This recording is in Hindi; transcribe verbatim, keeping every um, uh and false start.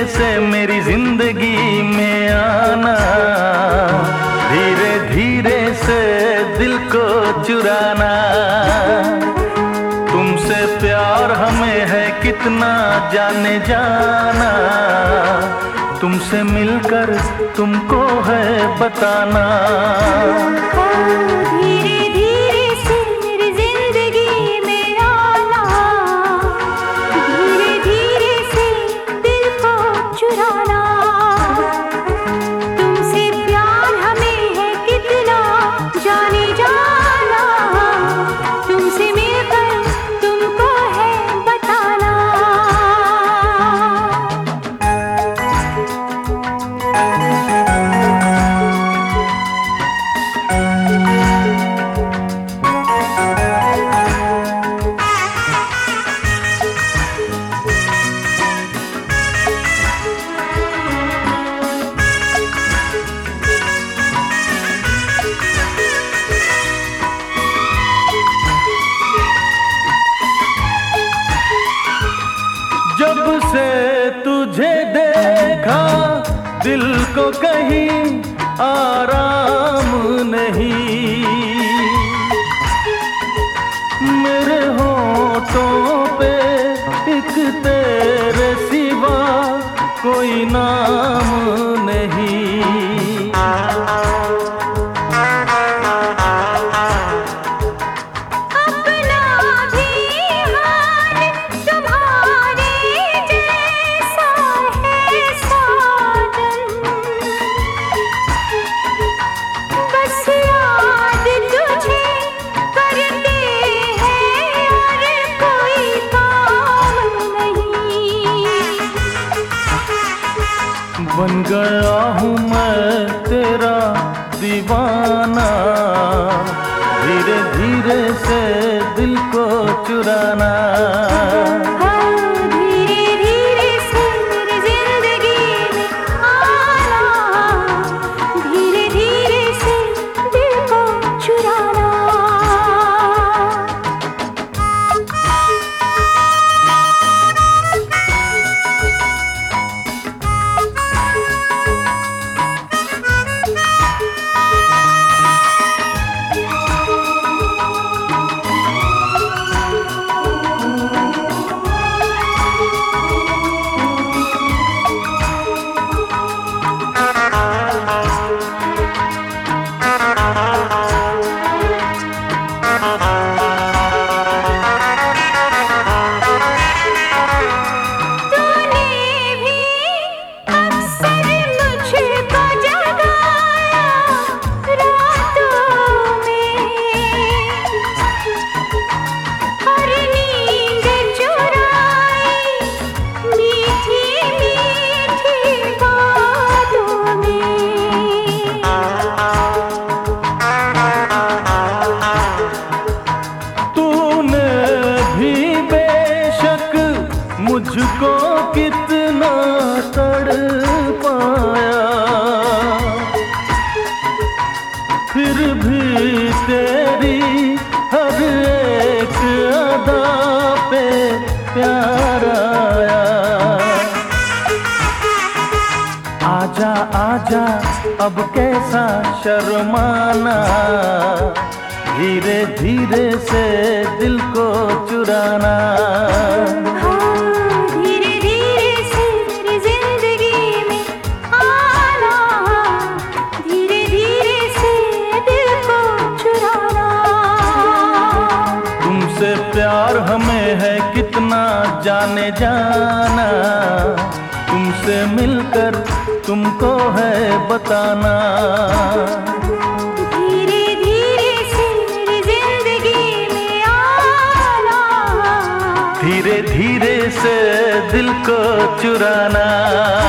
से मेरी जिंदगी में आना, धीरे धीरे से दिल को चुराना। तुमसे प्यार हमें है कितना जाने जाना, तुमसे मिलकर तुमको है बताना। धीरे धीरे से मेरी जिंदगी में आना, धीरे धीरे से दिल को चुराना। तुमसे प्यार हमें है कितना जाने जाना, तुमसे मिलकर तुमको है बताना। जब से तुझे देखा दिल को कहीं आराम नहीं, मेरे होठों पे एक तेरे सिवा कोई नाम नहीं। बन गया हूँ मैं तेरा दीवाना, धीरे धीरे से दिल को चुराना। धीरे धीरे से मेरी जिंदगी में आना, धीरे धीरे से दिल को चुराना। मुझको कितना तड़पाया, फिर भी तेरी हर एक अदा पे प्यार आया। आजा आजा अब कैसा शर्माना, धीरे धीरे से दिल को चुराना। तुमसे प्यार हमें है कितना जाने जाना, तुमसे मिलकर तुमको है बताना। धीरे धीरे से मेरी जिंदगी में आना, धीरे धीरे से दिल को चुराना।